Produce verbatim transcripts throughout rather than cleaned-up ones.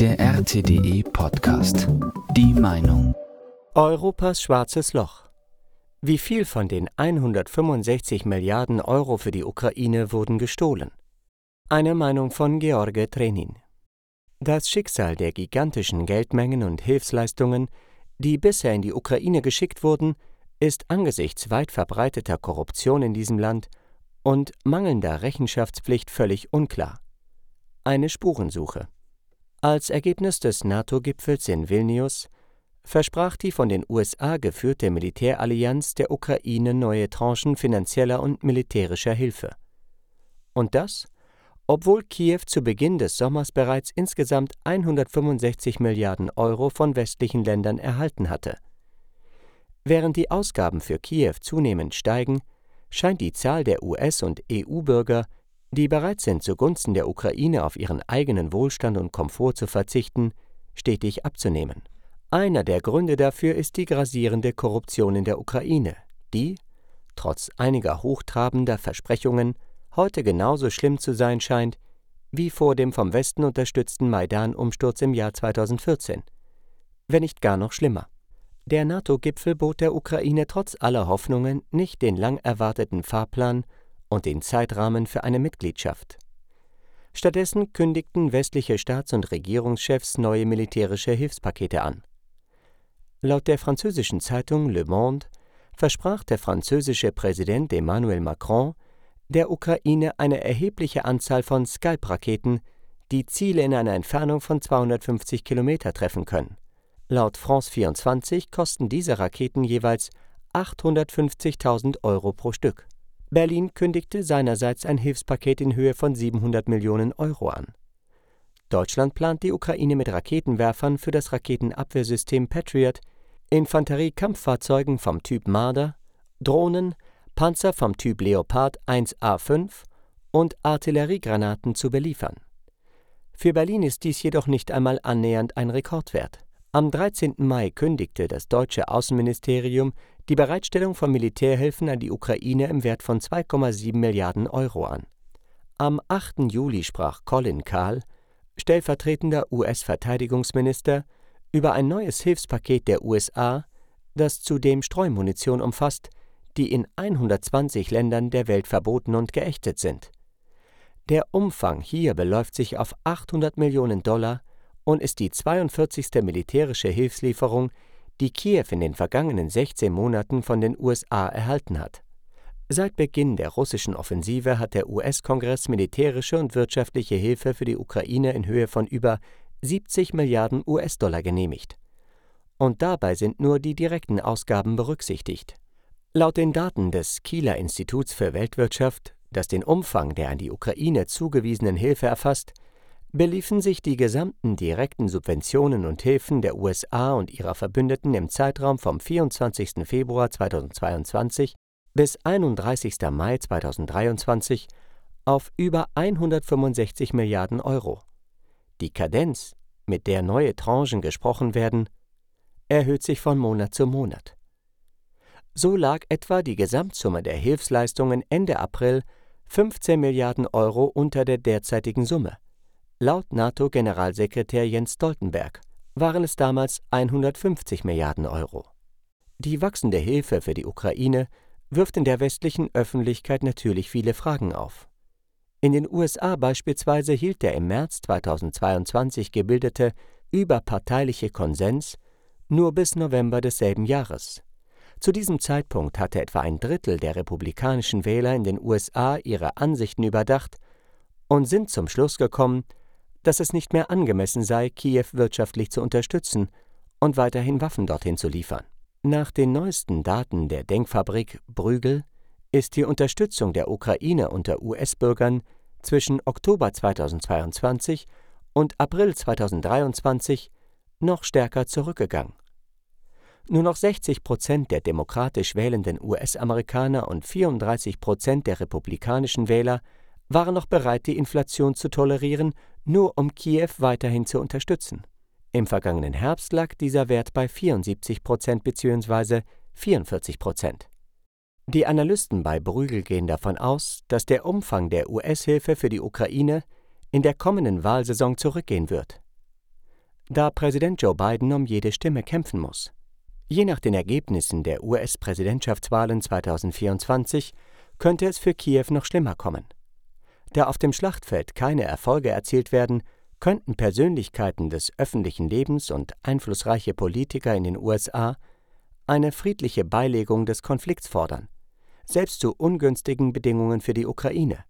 Der R T D E-Podcast. Die Meinung. Europas schwarzes Loch. Wie viel von den hundertfünfundsechzig Milliarden Euro für die Ukraine wurden gestohlen? Eine Meinung von George Trenin. Das Schicksal der gigantischen Geldmengen und Hilfsleistungen, die bisher in die Ukraine geschickt wurden, ist angesichts weit verbreiteter Korruption in diesem Land und mangelnder Rechenschaftspflicht völlig unklar. Eine Spurensuche. Als Ergebnis des NATO-Gipfels in Vilnius versprach die von den U S A geführte Militärallianz der Ukraine neue Tranchen finanzieller und militärischer Hilfe. Und das, obwohl Kiew zu Beginn des Sommers bereits insgesamt hundertfünfundsechzig Milliarden Euro von westlichen Ländern erhalten hatte. Während die Ausgaben für Kiew zunehmend steigen, scheint die Zahl der U S- und E U-Bürger, die bereit sind, zugunsten der Ukraine auf ihren eigenen Wohlstand und Komfort zu verzichten, stetig abzunehmen. Einer der Gründe dafür ist die grassierende Korruption in der Ukraine, die, trotz einiger hochtrabender Versprechungen, heute genauso schlimm zu sein scheint wie vor dem vom Westen unterstützten Maidan-Umsturz im Jahr zweitausendvierzehn, wenn nicht gar noch schlimmer. Der NATO-Gipfel bot der Ukraine trotz aller Hoffnungen nicht den lang erwarteten Fahrplan und den Zeitrahmen für eine Mitgliedschaft. Stattdessen kündigten westliche Staats- und Regierungschefs neue militärische Hilfspakete an. Laut der französischen Zeitung Le Monde versprach der französische Präsident Emmanuel Macron der Ukraine eine erhebliche Anzahl von Scalp-Raketen, die Ziele in einer Entfernung von zweihundertfünfzig Kilometer treffen können. Laut France vierundzwanzig kosten diese Raketen jeweils achthundertfünfzigtausend Euro pro Stück. Berlin kündigte seinerseits ein Hilfspaket in Höhe von siebenhundert Millionen Euro an. Deutschland plant die Ukraine mit Raketenwerfern für das Raketenabwehrsystem Patriot, Infanterie-Kampffahrzeugen vom Typ Marder, Drohnen, Panzer vom Typ Leopard eins A fünf und Artilleriegranaten zu beliefern. Für Berlin ist dies jedoch nicht einmal annähernd ein Rekordwert. Am dreizehnten Mai kündigte das deutsche Außenministerium die Bereitstellung von Militärhilfen an die Ukraine im Wert von zwei Komma sieben Milliarden Euro an. Am achten Juli sprach Colin Kahl, stellvertretender U S-Verteidigungsminister, über ein neues Hilfspaket der U S A, das zudem Streumunition umfasst, die in hundertzwanzig Ländern der Welt verboten und geächtet sind. Der Umfang hier beläuft sich auf achthundert Millionen Dollar und ist die zweiundvierzigste militärische Hilfslieferung, die Kiew in den vergangenen sechzehn Monaten von den U S A erhalten hat. Seit Beginn der russischen Offensive hat der U S-Kongress militärische und wirtschaftliche Hilfe für die Ukraine in Höhe von über siebzig Milliarden U S-Dollar genehmigt. Und dabei sind nur die direkten Ausgaben berücksichtigt. Laut den Daten des Kieler Instituts für Weltwirtschaft, das den Umfang der an die Ukraine zugewiesenen Hilfe erfasst, beliefen sich die gesamten direkten Subventionen und Hilfen der U S A und ihrer Verbündeten im Zeitraum vom vierundzwanzigsten Februar zweitausendzweiundzwanzig bis einunddreißigsten Mai zweitausenddreiundzwanzig auf über hundertfünfundsechzig Milliarden Euro. Die Kadenz, mit der neue Tranchen gesprochen werden, erhöht sich von Monat zu Monat. So lag etwa die Gesamtsumme der Hilfsleistungen Ende April fünfzehn Milliarden Euro unter der derzeitigen Summe. Laut NATO-Generalsekretär Jens Stoltenberg waren es damals hundertfünfzig Milliarden Euro. Die wachsende Hilfe für die Ukraine wirft in der westlichen Öffentlichkeit natürlich viele Fragen auf. In den U S A beispielsweise hielt der im März zweitausendzweiundzwanzig gebildete überparteiliche Konsens nur bis November desselben Jahres. Zu diesem Zeitpunkt hatte etwa ein Drittel der republikanischen Wähler in den U S A ihre Ansichten überdacht und sind zum Schluss gekommen, dass es nicht mehr angemessen sei, Kiew wirtschaftlich zu unterstützen und weiterhin Waffen dorthin zu liefern. Nach den neuesten Daten der Denkfabrik Bruegel ist die Unterstützung der Ukraine unter U S-Bürgern zwischen Oktober zweitausendzweiundzwanzig und April zweitausenddreiundzwanzig noch stärker zurückgegangen. Nur noch sechzig Prozent der demokratisch wählenden U S-Amerikaner und vierunddreißig Prozent der republikanischen Wähler waren noch bereit, die Inflation zu tolerieren, nur um Kiew weiterhin zu unterstützen. Im vergangenen Herbst lag dieser Wert bei vierundsiebzig Prozent bzw. vierundvierzig Prozent. Die Analysten bei Bruegel gehen davon aus, dass der Umfang der U S-Hilfe für die Ukraine in der kommenden Wahlsaison zurückgehen wird. da Präsident Joe Biden um jede Stimme kämpfen muss. Je nach den Ergebnissen der U S-Präsidentschaftswahlen zweitausendvierundzwanzig könnte es für Kiew noch schlimmer kommen. Da auf dem Schlachtfeld keine Erfolge erzielt werden, könnten Persönlichkeiten des öffentlichen Lebens und einflussreiche Politiker in den U S A eine friedliche Beilegung des Konflikts fordern, selbst zu ungünstigen Bedingungen für die Ukraine.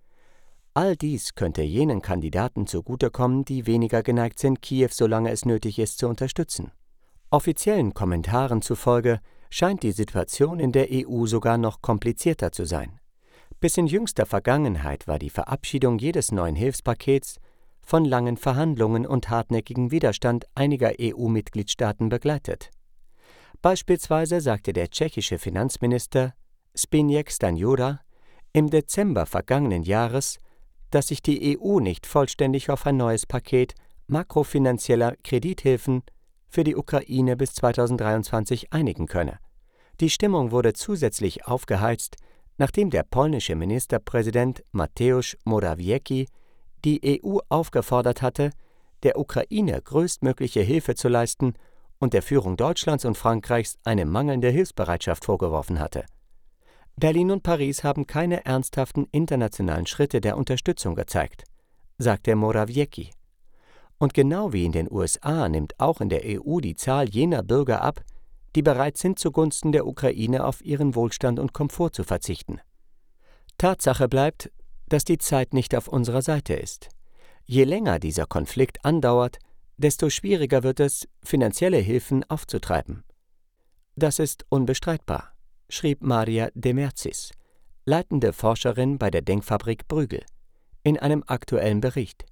All dies könnte jenen Kandidaten zugutekommen, die weniger geneigt sind, Kiew, solange es nötig ist, zu unterstützen. Offiziellen Kommentaren zufolge scheint die Situation in der E U sogar noch komplizierter zu sein. Bis in jüngster Vergangenheit war die Verabschiedung jedes neuen Hilfspakets von langen Verhandlungen und hartnäckigem Widerstand einiger E U-Mitgliedstaaten begleitet. Beispielsweise sagte der tschechische Finanzminister Zbyněk Stanjura im Dezember vergangenen Jahres, dass sich die E U nicht vollständig auf ein neues Paket makrofinanzieller Kredithilfen für die Ukraine bis zweitausenddreiundzwanzig einigen könne. Die Stimmung wurde zusätzlich aufgeheizt, nachdem der polnische Ministerpräsident Mateusz Morawiecki die E U aufgefordert hatte, der Ukraine größtmögliche Hilfe zu leisten und der Führung Deutschlands und Frankreichs eine mangelnde Hilfsbereitschaft vorgeworfen hatte. Berlin und Paris haben keine ernsthaften internationalen Schritte der Unterstützung gezeigt, sagte Morawiecki. Und genau wie in den U S A nimmt auch in der E U die Zahl jener Bürger ab, die bereit sind, zugunsten der Ukraine auf ihren Wohlstand und Komfort zu verzichten. Tatsache bleibt, dass die Zeit nicht auf unserer Seite ist. Je länger dieser Konflikt andauert, desto schwieriger wird es, finanzielle Hilfen aufzutreiben. Das ist unbestreitbar, schrieb Maria de Mertzis, leitende Forscherin bei der Denkfabrik Bruegel, in einem aktuellen Bericht.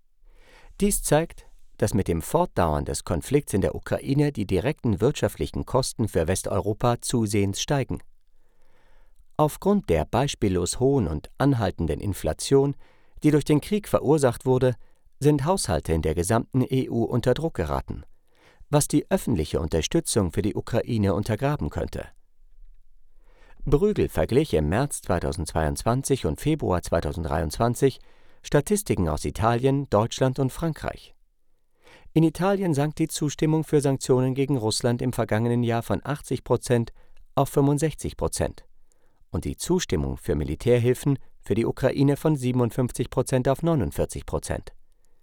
Dies zeigt, dass mit dem Fortdauern des Konflikts in der Ukraine die direkten wirtschaftlichen Kosten für Westeuropa zusehends steigen. Aufgrund der beispiellos hohen und anhaltenden Inflation, die durch den Krieg verursacht wurde, sind Haushalte in der gesamten E U unter Druck geraten, was die öffentliche Unterstützung für die Ukraine untergraben könnte. Bruegel verglich im März zweitausendzweiundzwanzig und Februar zweitausenddreiundzwanzig Statistiken aus Italien, Deutschland und Frankreich. In Italien sank die Zustimmung für Sanktionen gegen Russland im vergangenen Jahr von achtzig Prozent auf fünfundsechzig Prozent und die Zustimmung für Militärhilfen für die Ukraine von siebenundfünfzig Prozent auf neunundvierzig Prozent.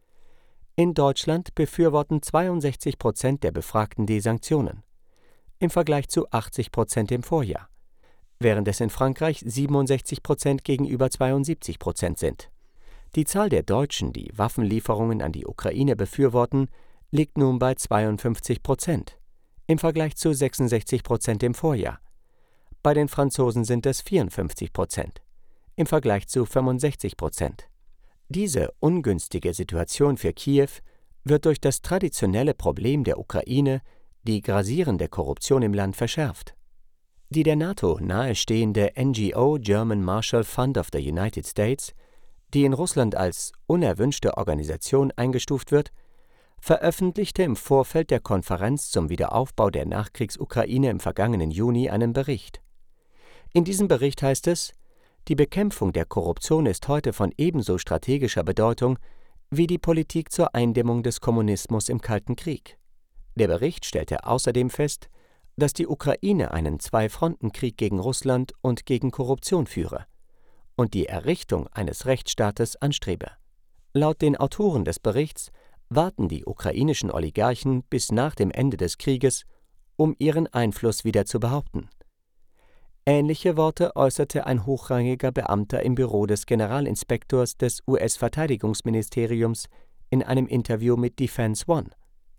In Deutschland befürworten zweiundsechzig Prozent der Befragten die Sanktionen, im Vergleich zu achtzig Prozent im Vorjahr, während es in Frankreich siebenundsechzig Prozent gegenüber zweiundsiebzig Prozent sind. Die Zahl der Deutschen, die Waffenlieferungen an die Ukraine befürworten, liegt nun bei zweiundfünfzig Prozent, im Vergleich zu sechsundsechzig Prozent im Vorjahr. Bei den Franzosen sind es vierundfünfzig Prozent, im Vergleich zu fünfundsechzig Prozent. Diese ungünstige Situation für Kiew wird durch das traditionelle Problem der Ukraine, die grassierende Korruption im Land, verschärft. Die der NATO nahestehende N G O German Marshall Fund of the United States, die in Russland als unerwünschte Organisation eingestuft wird, veröffentlichte im Vorfeld der Konferenz zum Wiederaufbau der Nachkriegsukraine im vergangenen Juni einen Bericht. In diesem Bericht heißt es, die Bekämpfung der Korruption ist heute von ebenso strategischer Bedeutung wie die Politik zur Eindämmung des Kommunismus im Kalten Krieg. Der Bericht stellte außerdem fest, dass die Ukraine einen Zwei-Fronten-Krieg gegen Russland und gegen Korruption führe und die Errichtung eines Rechtsstaates anstrebe. Laut den Autoren des Berichts warten die ukrainischen Oligarchen bis nach dem Ende des Krieges, um ihren Einfluss wieder zu behaupten. Ähnliche Worte äußerte ein hochrangiger Beamter im Büro des Generalinspektors des U S-Verteidigungsministeriums in einem Interview mit Defense One.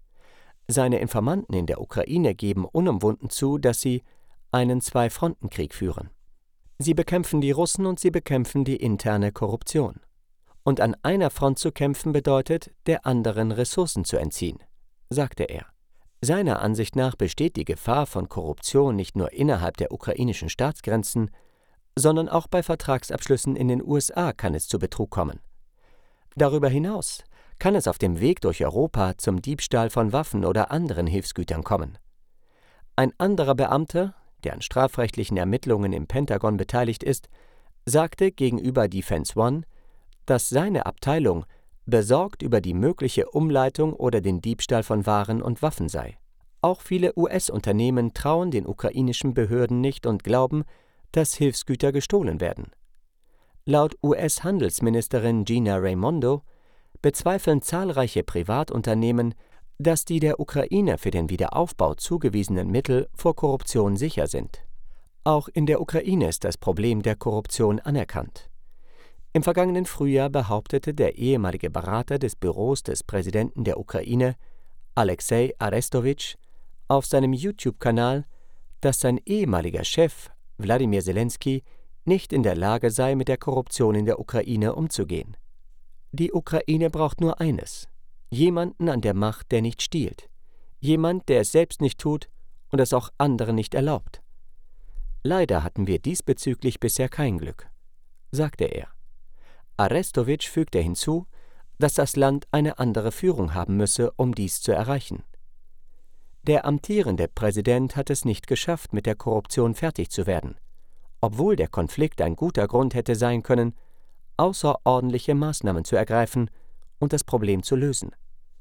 Seine Informanten in der Ukraine geben unumwunden zu, dass sie einen Zwei-Fronten-Krieg führen. Sie bekämpfen die Russen und sie bekämpfen die interne Korruption. Und an einer Front zu kämpfen bedeutet, der anderen Ressourcen zu entziehen, sagte er. Seiner Ansicht nach besteht die Gefahr von Korruption nicht nur innerhalb der ukrainischen Staatsgrenzen, sondern auch bei Vertragsabschlüssen in den U S A kann es zu Betrug kommen. Darüber hinaus kann es auf dem Weg durch Europa zum Diebstahl von Waffen oder anderen Hilfsgütern kommen. Ein anderer Beamter, der an strafrechtlichen Ermittlungen im Pentagon beteiligt ist, sagte gegenüber Defense One, dass seine Abteilung besorgt über die mögliche Umleitung oder den Diebstahl von Waren und Waffen sei. Auch viele U S-Unternehmen trauen den ukrainischen Behörden nicht und glauben, dass Hilfsgüter gestohlen werden. Laut U S-Handelsministerin Gina Raimondo bezweifeln zahlreiche Privatunternehmen, dass die der Ukraine für den Wiederaufbau zugewiesenen Mittel vor Korruption sicher sind. Auch in der Ukraine ist das Problem der Korruption anerkannt. Im vergangenen Frühjahr behauptete der ehemalige Berater des Büros des Präsidenten der Ukraine, Alexei Arestowitsch, auf seinem YouTube-Kanal, dass sein ehemaliger Chef, Wladimir Selensky, nicht in der Lage sei, mit der Korruption in der Ukraine umzugehen. Die Ukraine braucht nur eines: jemanden an der Macht, der nicht stiehlt. Jemand, der es selbst nicht tut und es auch anderen nicht erlaubt. Leider hatten wir diesbezüglich bisher kein Glück, sagte er. Arestowitsch fügte hinzu, dass das Land eine andere Führung haben müsse, um dies zu erreichen. Der amtierende Präsident hat es nicht geschafft, mit der Korruption fertig zu werden, obwohl der Konflikt ein guter Grund hätte sein können, außerordentliche Maßnahmen zu ergreifen und das Problem zu lösen.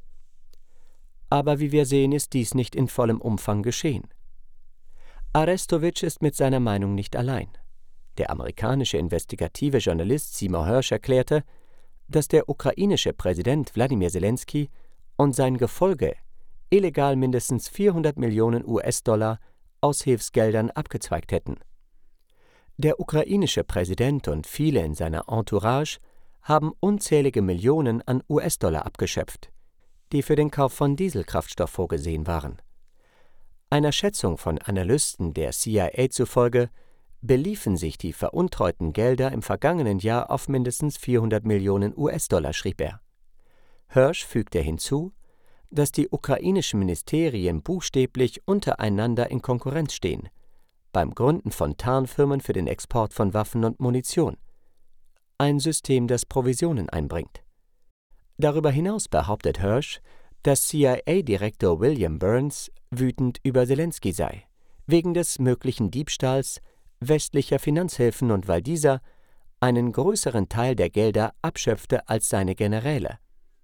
Aber wie wir sehen, ist dies nicht in vollem Umfang geschehen. Arestowitsch ist mit seiner Meinung nicht allein. Der amerikanische investigative Journalist Seymour Hersh erklärte, dass der ukrainische Präsident Wladimir Selensky und sein Gefolge illegal mindestens vierhundert Millionen U S-Dollar aus Hilfsgeldern abgezweigt hätten. Der ukrainische Präsident und viele in seiner Entourage haben unzählige Millionen an U S-Dollar abgeschöpft, die für den Kauf von Dieselkraftstoff vorgesehen waren. Einer Schätzung von Analysten der C I A zufolge beliefen sich die veruntreuten Gelder im vergangenen Jahr auf mindestens vierhundert Millionen U S-Dollar, schrieb er. Hersh fügte hinzu, dass die ukrainischen Ministerien buchstäblich untereinander in Konkurrenz stehen, beim Gründen von Tarnfirmen für den Export von Waffen und Munition, ein System, das Provisionen einbringt. Darüber hinaus behauptet Hersh, dass C I A-Direktor William Burns wütend über Selensky sei, wegen des möglichen Diebstahls westlicher Finanzhilfen und weil dieser einen größeren Teil der Gelder abschöpfte als seine Generäle.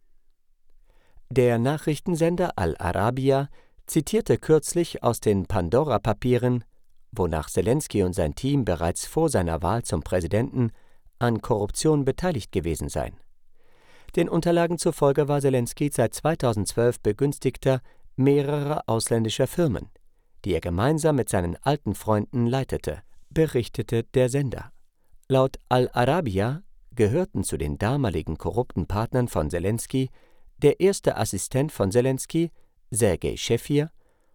Der Nachrichtensender Al Arabiya zitierte kürzlich aus den Pandora-Papieren, wonach Selensky und sein Team bereits vor seiner Wahl zum Präsidenten an Korruption beteiligt gewesen seien. Den Unterlagen zufolge war Selensky seit zweitausendzwölf Begünstigter mehrerer ausländischer Firmen, die er gemeinsam mit seinen alten Freunden leitete, berichtete der Sender. Laut Al Arabiya gehörten zu den damaligen korrupten Partnern von Selensky der erste Assistent von Selensky, Sergei Schefir,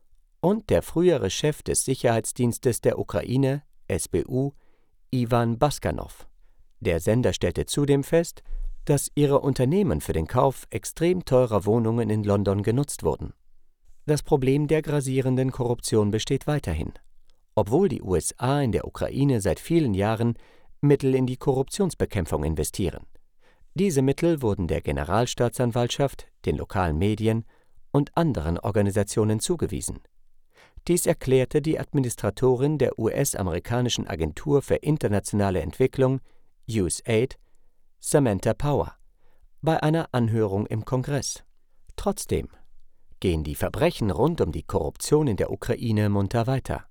und der frühere Chef des Sicherheitsdienstes der Ukraine, S B U, Iwan Baskanow. Der Sender stellte zudem fest, dass ihre Unternehmen für den Kauf extrem teurer Wohnungen in London genutzt wurden. Das Problem der grassierenden Korruption besteht weiterhin, obwohl die U S A in der Ukraine seit vielen Jahren Mittel in die Korruptionsbekämpfung investieren. Diese Mittel wurden der Generalstaatsanwaltschaft, den lokalen Medien und anderen Organisationen zugewiesen. Dies erklärte die Administratorin der U S-amerikanischen Agentur für internationale Entwicklung, U S A I D, Samantha Power, bei einer Anhörung im Kongress. Trotzdem gehen die Verbrechen rund um die Korruption in der Ukraine munter weiter.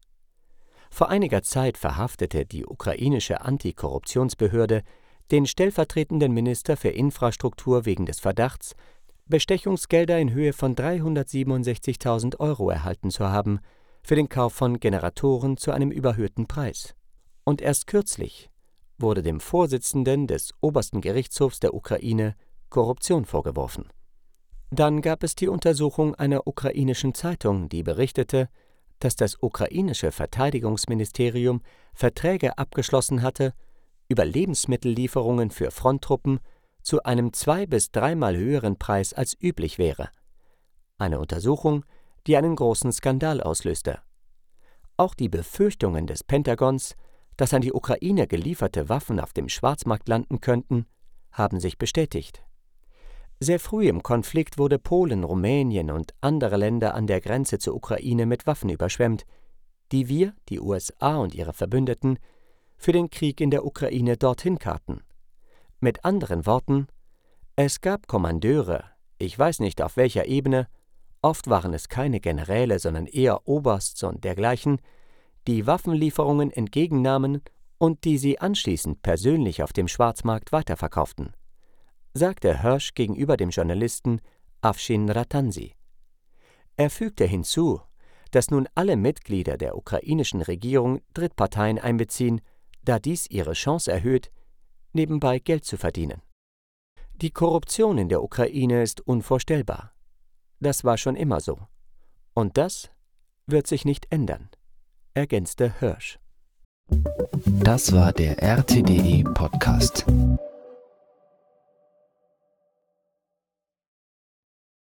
Vor einiger Zeit verhaftete die ukrainische Antikorruptionsbehörde den stellvertretenden Minister für Infrastruktur wegen des Verdachts, Bestechungsgelder in Höhe von dreihundertsiebenundsechzigtausend Euro erhalten zu haben für den Kauf von Generatoren zu einem überhöhten Preis. Und erst kürzlich wurde dem Vorsitzenden des obersten Gerichtshofs der Ukraine Korruption vorgeworfen. Dann gab es die Untersuchung einer ukrainischen Zeitung, die berichtete, dass das ukrainische Verteidigungsministerium Verträge abgeschlossen hatte über Lebensmittellieferungen für Fronttruppen zu einem zwei- bis dreimal höheren Preis als üblich wäre. Eine Untersuchung, die einen großen Skandal auslöste. Auch die Befürchtungen des Pentagons, dass an die Ukraine gelieferte Waffen auf dem Schwarzmarkt landen könnten, haben sich bestätigt. Sehr früh im Konflikt wurde Polen, Rumänien und andere Länder an der Grenze zur Ukraine mit Waffen überschwemmt, die wir, die U S A und ihre Verbündeten, für den Krieg in der Ukraine dorthin karten. Mit anderen Worten, Es gab Kommandeure, ich weiß nicht auf welcher Ebene, oft waren es keine Generäle, sondern eher Obersts und dergleichen, die Waffenlieferungen entgegennahmen und die sie anschließend persönlich auf dem Schwarzmarkt weiterverkauften, sagte Hersh gegenüber dem Journalisten Afshin Rattansi. Er fügte hinzu, dass nun alle Mitglieder der ukrainischen Regierung Drittparteien einbeziehen, da dies ihre Chance erhöht, nebenbei Geld zu verdienen. Die Korruption in der Ukraine ist unvorstellbar. Das war schon immer so. Und das wird sich nicht ändern, ergänzte Hersh. Das war der R T D E Podcast.